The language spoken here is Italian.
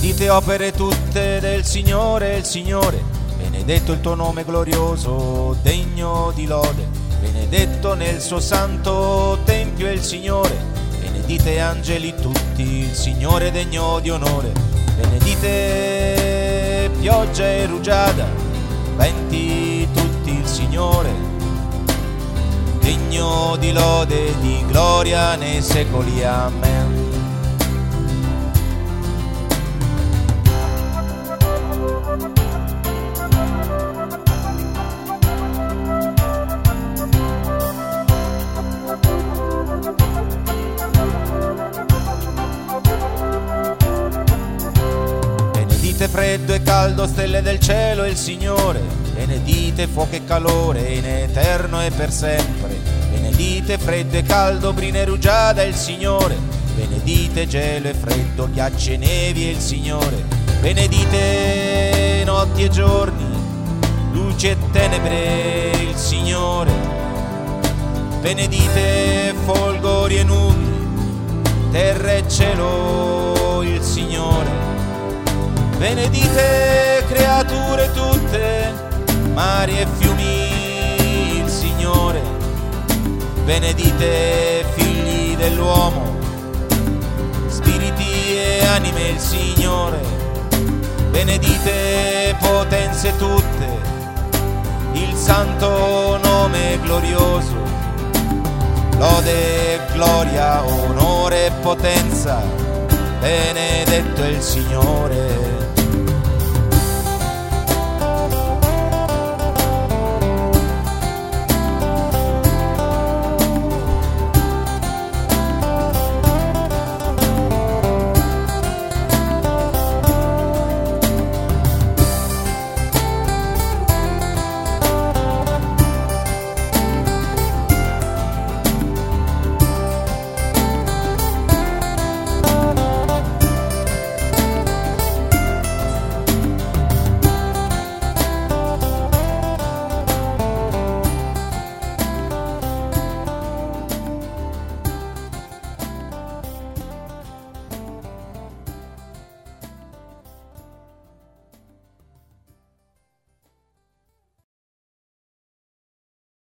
Benedite opere tutte del Signore, il Signore. Benedetto il tuo nome glorioso, degno di lode. Benedetto nel suo santo tempio il Signore. Benedite angeli tutti, il Signore degno di onore. Benedite pioggia e rugiada, venti tutti il Signore, degno di lode e di gloria nei secoli. Amen. Benedite freddo e caldo, stelle del cielo il Signore. Benedite fuoco e calore in eterno e per sempre. Benedite freddo e caldo, brina e rugiada il Signore. Benedite gelo e freddo, ghiacci e nevi il Signore. Benedite notti e giorni, luci e tenebre il Signore. Benedite folgori e nubi, terra e cielo il Signore. Benedite creature tutte, mari e fiumi il Signore. Benedite figli dell'uomo, spiriti e anime il Signore. Benedite potenze tutte, il santo nome glorioso. Lode, gloria, onore e potenza, benedetto è il Signore.